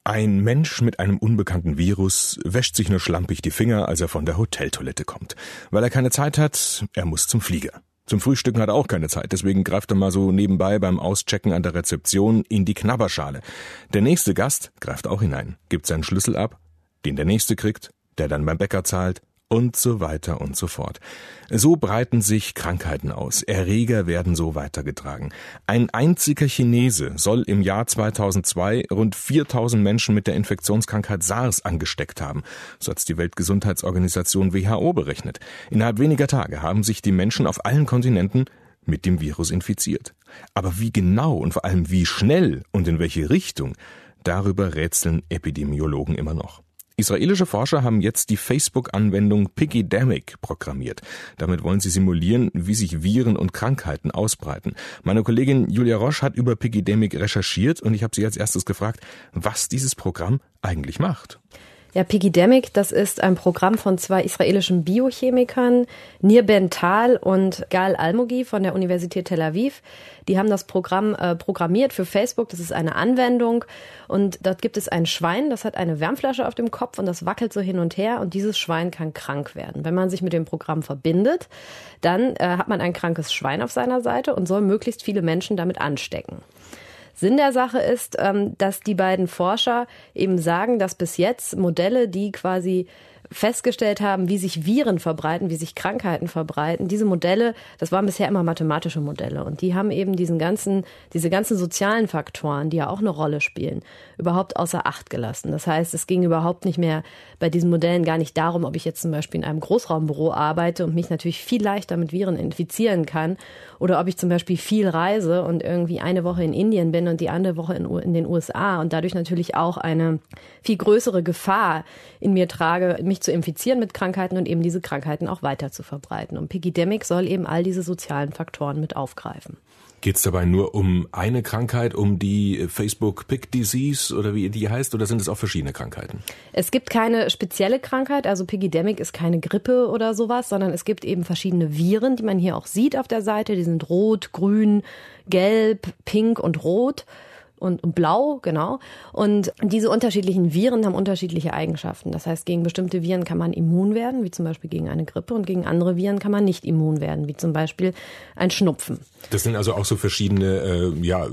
Ein Mensch mit einem unbekannten Virus wäscht sich nur schlampig die Finger, als er von der Hoteltoilette kommt. Weil er keine Zeit hat, er muss zum Flieger. Zum Frühstücken hat er auch keine Zeit, deswegen greift er mal so nebenbei beim Auschecken an der Rezeption in die Knabberschale. Der nächste Gast greift auch hinein, gibt seinen Schlüssel ab, den der nächste kriegt, der dann beim Bäcker zahlt und so weiter und so fort. So breiten sich Krankheiten aus, Erreger werden so weitergetragen. Ein einziger Chinese soll im Jahr 2002 rund 4.000 Menschen mit der Infektionskrankheit SARS angesteckt haben, so hat es die Weltgesundheitsorganisation WHO berechnet. Innerhalb weniger Tage haben sich die Menschen auf allen Kontinenten mit dem Virus infiziert. Aber wie genau und vor allem wie schnell und in welche Richtung, darüber rätseln Epidemiologen immer noch. Israelische Forscher haben jetzt die Facebook-Anwendung Pigidemic programmiert. Damit wollen sie simulieren, wie sich Viren und Krankheiten ausbreiten. Meine Kollegin Julia Roche hat über Pigidemic recherchiert und ich habe sie als erstes gefragt, was dieses Programm eigentlich macht. Ja, Pigidemic, das ist ein Programm von zwei israelischen Biochemikern, Nir Ben-Tal und Gal Almogi von der Universität Tel Aviv. Die haben das Programm programmiert für Facebook. Das ist eine Anwendung und dort gibt es ein Schwein, das hat eine Wärmflasche auf dem Kopf und das wackelt so hin und her und dieses Schwein kann krank werden. Wenn man sich mit dem Programm verbindet, dann hat man ein krankes Schwein auf seiner Seite und soll möglichst viele Menschen damit anstecken. Sinn der Sache ist, dass die beiden Forscher eben sagen, dass bis jetzt Modelle, die quasi festgestellt haben, wie sich Viren verbreiten, wie sich Krankheiten verbreiten, diese Modelle, das waren bisher immer mathematische Modelle und die haben eben diese ganzen sozialen Faktoren, die ja auch eine Rolle spielen, überhaupt außer Acht gelassen. Das heißt, es ging überhaupt nicht mehr bei diesen Modellen gar nicht darum, ob ich jetzt zum Beispiel in einem Großraumbüro arbeite und mich natürlich viel leichter mit Viren infizieren kann oder ob ich zum Beispiel viel reise und irgendwie eine Woche in Indien bin und die andere Woche in den USA und dadurch natürlich auch eine viel größere Gefahr in mir trage, mich zu infizieren mit Krankheiten und eben diese Krankheiten auch weiter zu verbreiten. Und Pigidemic soll eben all diese sozialen Faktoren mit aufgreifen. Geht es dabei nur um eine Krankheit, um die Facebook Pig Disease oder wie die heißt, oder sind es auch verschiedene Krankheiten? Es gibt keine spezielle Krankheit, also Pigidemic ist keine Grippe oder sowas, sondern es gibt eben verschiedene Viren, die man hier auch sieht auf der Seite. Die sind rot, grün, gelb, pink und rot. Und blau, genau. Und diese unterschiedlichen Viren haben unterschiedliche Eigenschaften. Das heißt, gegen bestimmte Viren kann man immun werden, wie zum Beispiel gegen eine Grippe. Und gegen andere Viren kann man nicht immun werden, wie zum Beispiel ein Schnupfen. Das sind also auch so verschiedene,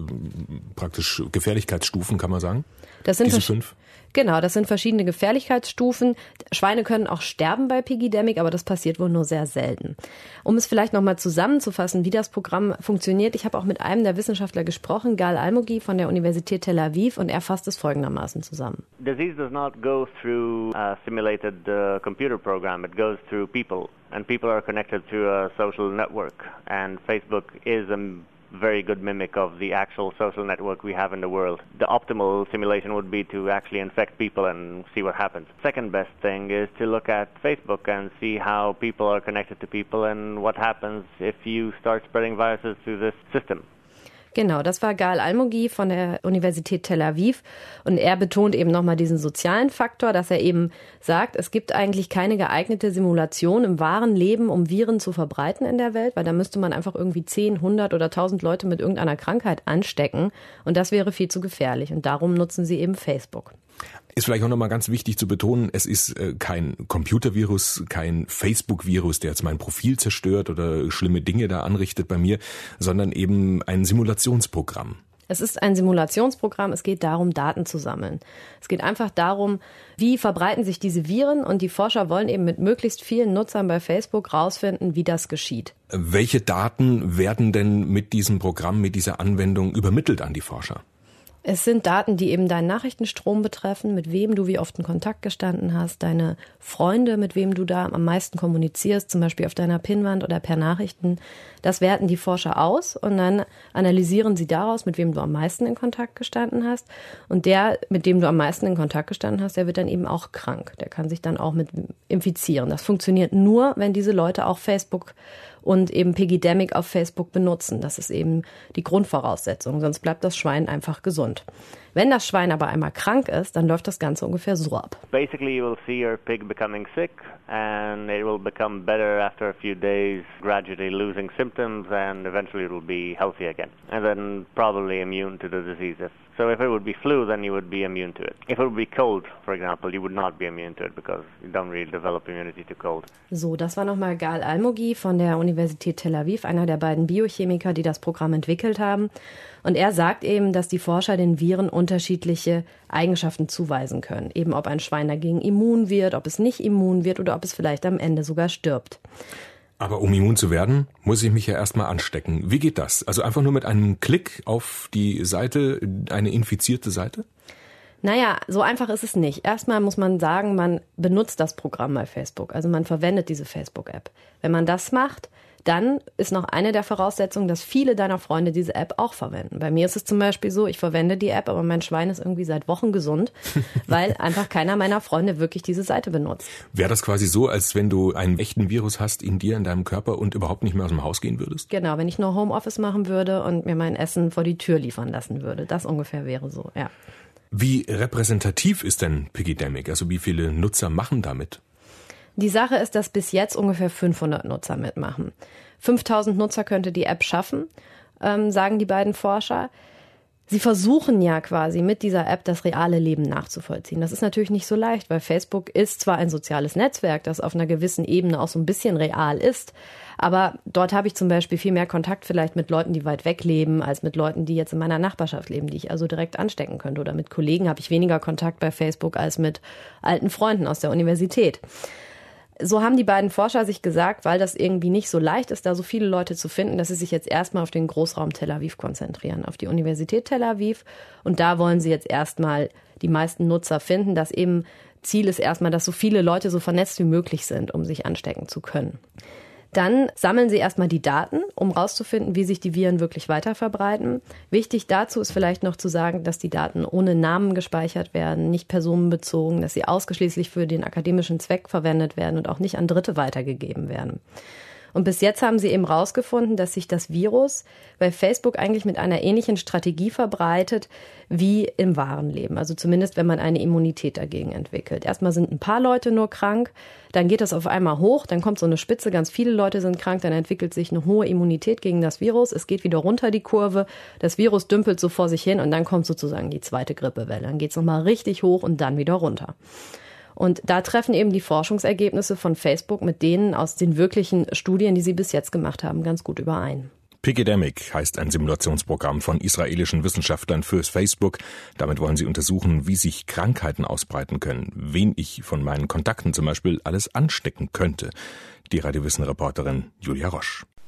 praktisch Gefährlichkeitsstufen, kann man sagen? Das sind diese 5? Genau, das sind verschiedene Gefährlichkeitsstufen. Schweine können auch sterben bei Pigidemic, aber das passiert wohl nur sehr selten. Um es vielleicht nochmal zusammenzufassen, wie das Programm funktioniert, ich habe auch mit einem der Wissenschaftler gesprochen, Gal Almogi von der Universität Tel Aviv, und er fasst es folgendermaßen zusammen. Disease does not go through a simulated computer program, it goes through people. And people are connected to a social network. And Facebook is a very good mimic of the actual social network we have in the world. The optimal simulation would be to actually infect people and see what happens. Second best thing is to look at Facebook and see how people are connected to people and what happens if you start spreading viruses through this system. Genau, das war Gal Almogi von der Universität Tel Aviv und er betont eben nochmal diesen sozialen Faktor, dass er eben sagt, es gibt eigentlich keine geeignete Simulation im wahren Leben, um Viren zu verbreiten in der Welt, weil da müsste man einfach irgendwie 10, 100 oder 1000 Leute mit irgendeiner Krankheit anstecken und das wäre viel zu gefährlich und darum nutzen sie eben Facebook. Ist vielleicht auch nochmal ganz wichtig zu betonen, es ist kein Computervirus, kein Facebook-Virus, der jetzt mein Profil zerstört oder schlimme Dinge da anrichtet bei mir, sondern eben ein Simulationsprogramm. Es ist ein Simulationsprogramm, es geht darum, Daten zu sammeln. Es geht einfach darum, wie verbreiten sich diese Viren und die Forscher wollen eben mit möglichst vielen Nutzern bei Facebook rausfinden, wie das geschieht. Welche Daten werden denn mit diesem Programm, mit dieser Anwendung übermittelt an die Forscher? Es sind Daten, die eben deinen Nachrichtenstrom betreffen, mit wem du wie oft in Kontakt gestanden hast, deine Freunde, mit wem du da am meisten kommunizierst, zum Beispiel auf deiner Pinnwand oder per Nachrichten. Das werten die Forscher aus und dann analysieren sie daraus, mit wem du am meisten in Kontakt gestanden hast. Und der, mit dem du am meisten in Kontakt gestanden hast, der wird dann eben auch krank. Der kann sich dann auch mit infizieren. Das funktioniert nur, wenn diese Leute auch Facebook und eben Pigidemic auf Facebook benutzen. Das ist eben die Grundvoraussetzung, sonst bleibt das Schwein einfach gesund. Wenn das Schwein aber einmal krank ist, dann läuft das Ganze ungefähr so ab. Basically you will see your pig becoming sick and it will become better after a few days, gradually losing symptoms and eventually it will be healthy again. And then probably immune to the disease if So if it would be flu, then you would be immune to it. If it would be cold, for example, you would not be immune to it because you don't really develop immunity to cold. So, das war nochmal Gal Almoghi von der Universität Tel Aviv, einer der beiden Biochemiker, die das Programm entwickelt haben. Und er sagt eben, dass die Forscher den Viren unterschiedliche Eigenschaften zuweisen können. Eben ob ein Schwein dagegen immun wird, ob es nicht immun wird oder ob es vielleicht am Ende sogar stirbt. Aber um immun zu werden, muss ich mich ja erstmal anstecken. Wie geht das? Also einfach nur mit einem Klick auf die Seite, eine infizierte Seite? Naja, so einfach ist es nicht. Erstmal muss man sagen, man benutzt das Programm bei Facebook. Also man verwendet diese Facebook-App. Wenn man das macht, dann ist noch eine der Voraussetzungen, dass viele deiner Freunde diese App auch verwenden. Bei mir ist es zum Beispiel so, ich verwende die App, aber mein Schwein ist irgendwie seit Wochen gesund, weil einfach keiner meiner Freunde wirklich diese Seite benutzt. Wäre das quasi so, als wenn du einen echten Virus hast in dir, in deinem Körper und überhaupt nicht mehr aus dem Haus gehen würdest? Genau, wenn ich nur Homeoffice machen würde und mir mein Essen vor die Tür liefern lassen würde. Das ungefähr wäre so, ja. Wie repräsentativ ist denn Pigidemic? Also wie viele Nutzer machen damit? Die Sache ist, dass bis jetzt ungefähr 500 Nutzer mitmachen. 5000 Nutzer könnte die App schaffen, sagen die beiden Forscher. Sie versuchen ja quasi mit dieser App das reale Leben nachzuvollziehen. Das ist natürlich nicht so leicht, weil Facebook ist zwar ein soziales Netzwerk, das auf einer gewissen Ebene auch so ein bisschen real ist, aber dort habe ich zum Beispiel viel mehr Kontakt vielleicht mit Leuten, die weit weg leben, als mit Leuten, die jetzt in meiner Nachbarschaft leben, die ich also direkt anstecken könnte. Oder mit Kollegen habe ich weniger Kontakt bei Facebook als mit alten Freunden aus der Universität. So haben die beiden Forscher sich gesagt, weil das irgendwie nicht so leicht ist, da so viele Leute zu finden, dass sie sich jetzt erstmal auf den Großraum Tel Aviv konzentrieren, auf die Universität Tel Aviv. Und da wollen sie jetzt erstmal die meisten Nutzer finden. Das eben Ziel ist erstmal, dass so viele Leute so vernetzt wie möglich sind, um sich anstecken zu können. Dann sammeln sie erstmal die Daten, um rauszufinden, wie sich die Viren wirklich weiter verbreiten. Wichtig dazu ist vielleicht noch zu sagen, dass die Daten ohne Namen gespeichert werden, nicht personenbezogen, dass sie ausschließlich für den akademischen Zweck verwendet werden und auch nicht an Dritte weitergegeben werden. Und bis jetzt haben sie eben rausgefunden, dass sich das Virus bei Facebook eigentlich mit einer ähnlichen Strategie verbreitet wie im wahren Leben. Also zumindest, wenn man eine Immunität dagegen entwickelt. Erstmal sind ein paar Leute nur krank, dann geht das auf einmal hoch, dann kommt so eine Spitze, ganz viele Leute sind krank, dann entwickelt sich eine hohe Immunität gegen das Virus. Es geht wieder runter, die Kurve, das Virus dümpelt so vor sich hin und dann kommt sozusagen die zweite Grippewelle. Dann geht es nochmal richtig hoch und dann wieder runter. Und da treffen eben die Forschungsergebnisse von Facebook mit denen aus den wirklichen Studien, die sie bis jetzt gemacht haben, ganz gut überein. Pigidemic heißt ein Simulationsprogramm von israelischen Wissenschaftlern fürs Facebook. Damit wollen sie untersuchen, wie sich Krankheiten ausbreiten können, wen ich von meinen Kontakten zum Beispiel alles anstecken könnte. Die Radiowissen-Reporterin Julia Rosch.